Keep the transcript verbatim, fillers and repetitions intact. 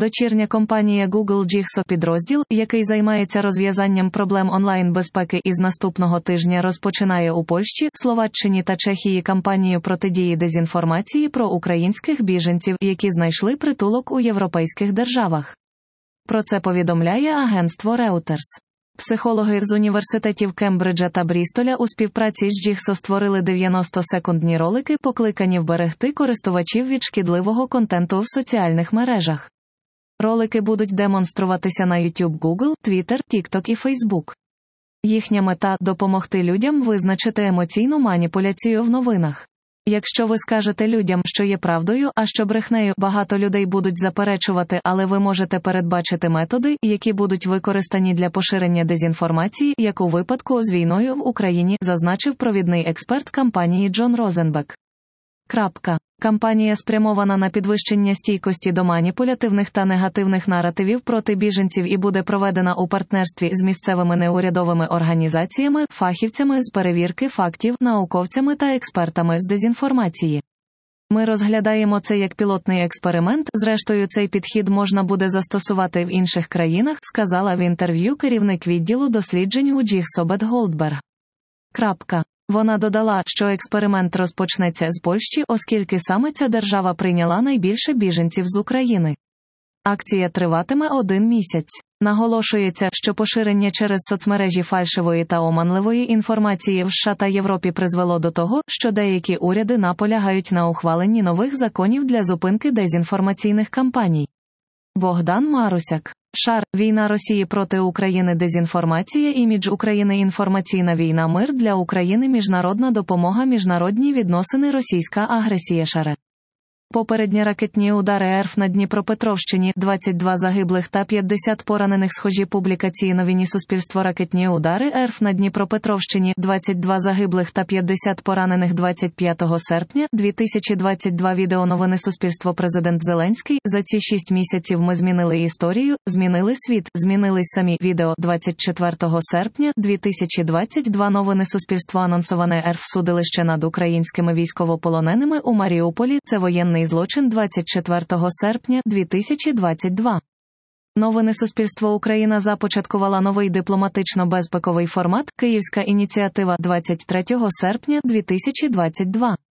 Дочірня компанія Google Jigsaw підрозділ, який займається розв'язанням проблем онлайн-безпеки із наступного тижня розпочинає у Польщі, Словаччині та Чехії кампанію протидії дезінформації про українських біженців, які знайшли притулок у європейських державах. Про це повідомляє агентство Reuters. Психологи з університетів Кембриджа та Брістоля у співпраці з Jigsaw створили дев'яносто-секундні ролики, покликані вберегти користувачів від шкідливого контенту в соціальних мережах. Ролики будуть демонструватися на YouTube, Google, Twitter, TikTok і Facebook. Їхня мета – допомогти людям визначити емоційну маніпуляцію в новинах. Якщо ви скажете людям, що є правдою, а що брехнею, багато людей будуть заперечувати, але ви можете передбачити методи, які будуть використані для поширення дезінформації, як у випадку з війною в Україні, зазначив провідний експерт кампанії Джон Розенбек. Крапка. Кампанія спрямована на підвищення стійкості до маніпулятивних та негативних наративів проти біженців і буде проведена у партнерстві з місцевими неурядовими організаціями, фахівцями з перевірки фактів, науковцями та експертами з дезінформації. Ми розглядаємо це як пілотний експеримент, зрештою цей підхід можна буде застосувати в інших країнах, сказала в інтерв'ю керівник відділу досліджень у Jigsaw Бет Голдберг. Крапка. Вона додала, що експеримент розпочнеться з Польщі, оскільки саме ця держава прийняла найбільше біженців з України. Акція триватиме один місяць. Наголошується, що поширення через соцмережі фальшивої та оманливої інформації в США та Європі призвело до того, що деякі уряди наполягають на ухваленні нових законів для зупинки дезінформаційних кампаній. Богдан Марусяк. Шар. Війна Росії проти України. Дезінформація. Імідж України. Інформаційна війна. Мир для України. Міжнародна допомога. Міжнародні відносини. Російська агресія. Шаре. Попередні ракетні удари РФ на Дніпропетровщині, двадцять два загиблих та п'ятдесят поранених. Схожі публікації. Новини суспільство. Ракетні удари РФ на Дніпропетровщині, двадцять два загиблих та п'ятдесят поранених. двадцять п'ятого серпня дві тисячі двадцять два. Відео. Новини суспільство. Президент Зеленський: за ці шість місяців ми змінили історію, змінили світ, змінились самі. Відео. двадцять четвертого серпня дві тисячі двадцять два. Новини суспільство. Анонсоване РФ судилище над українськими військовополоненими у Маріуполі. Це воєнний злочин. двадцять четвертого серпня дві тисячі двадцять два. Новини суспільство. Україна започаткувала новий дипломатично-безпековий формат. Київська ініціатива. двадцять третього серпня дві тисячі двадцять два.